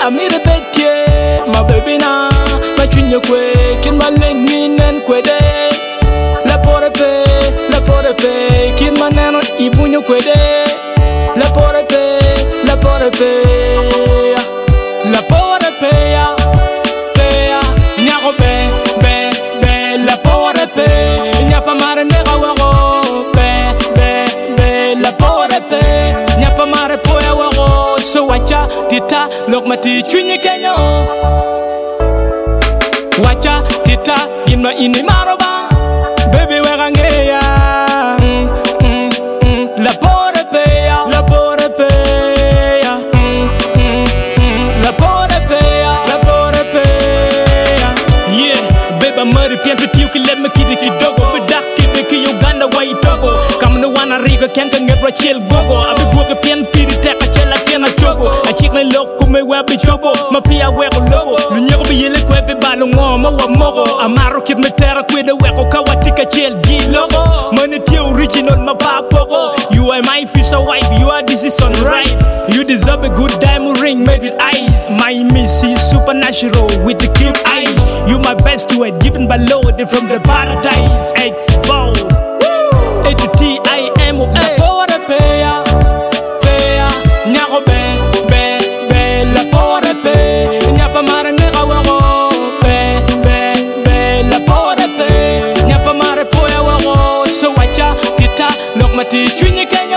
I'm in the bed, yeah. My baby now, my junior quick, in my leg, mean and quede. La porte, kin my nano, ibunyo quede. La porte, la porte, nyago be, la porte, nyapa mare nega wago, be, la porte, nyapa mare poya wago. So wacha tita, look mati chunye kenyo. Wacha tita, inma ini maroba, baby wegangeya. La porte, la porte, la porte, la porte. Yeah, baby mari pianto tiu ki let me kidi ki dogo, bedak kidi ki Uganda wai togo. Kam no wana riga kenka ngetwa chel gogo, abi buka pian piri teka chela kena chogo. A chick na loko me webi chobo, ma pia weko lobo. Lunyoko bi yele kwepe balo ngoma wa mogo. Amaro kid me tera kwede weko kawatika chel G logo. Money tiu original ma papogo. You are my future wife, you are decision right. You deserve a good diamond ring made with ice. My miss is supernatural with the cute eyes. You my best to it, given by Lord from the paradise. X-Bow A-to-T-I-M-O La porte peya, nyago be, la porte pe. Nyapa mare nega wago, be, la porte pe. Nyapa mare poya wago. So wacha tita, lok mati chunye kenyo.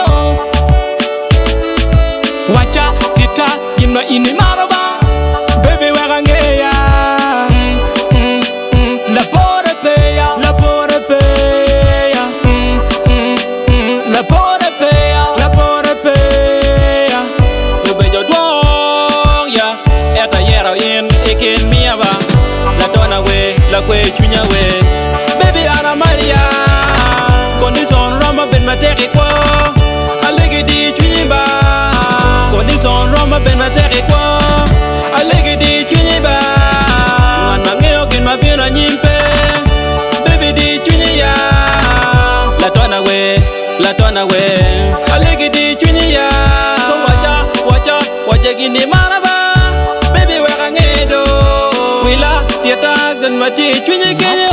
Wacha tita, inma ini maroba, baby wegangeya. La porte peya, la porte peya, la porte peya, la porte peya. You be your dog, yeah. Eta yero in, ikin miaba. La tona we, la kwe chunya we. Baby Ana Maria, condition rama ben materi kwa. Alegi di chunyiba. Condition rama ben materi kwa. Alegi di chunyiba. Ngan mangeo kin mabina nyimpe. Baby di chunyiya. La tona we. Alegi di chunyiya. So wacha gini maraba. Baby wegangedo. Wila tiata gan mati chunyi kenya.